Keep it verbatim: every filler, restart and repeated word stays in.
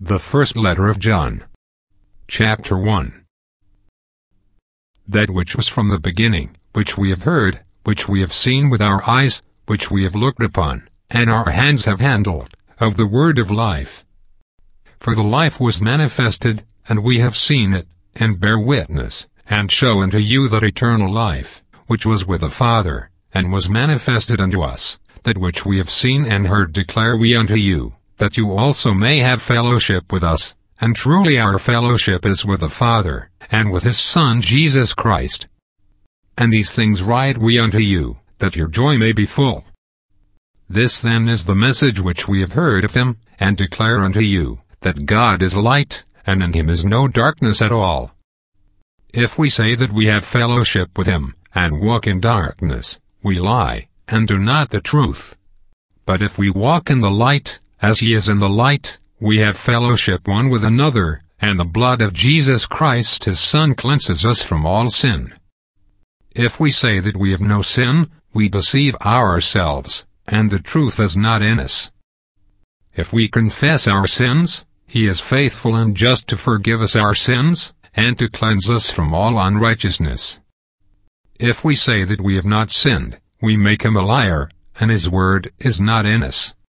The first letter of John. Chapter one. That which was from the beginning, which we have heard, which we have seen with our eyes, which we have looked upon, and our hands have handled, of the word of life. For the life was manifested, and we have seen it, and bear witness, and show unto you that eternal life, which was with the Father, and was manifested unto us. That which we have seen and heard declare we unto you, that you also may have fellowship with us. And truly our fellowship is with the Father, and with his Son Jesus Christ. And these things write we unto you, that your joy may be full. This then is the message which we have heard of him, and declare unto you, that God is light, and in him is no darkness at all. If we say that we have fellowship with him, and walk in darkness, we lie, and do not the truth. But if we walk in the light, as he is in the light, we have fellowship one with another, and the blood of Jesus Christ his Son cleanses us from all sin. If we say that we have no sin, we deceive ourselves, and the truth is not in us. If we confess our sins, he is faithful and just to forgive us our sins, and to cleanse us from all unrighteousness. If we say that we have not sinned, we make him a liar, and his word is not in us.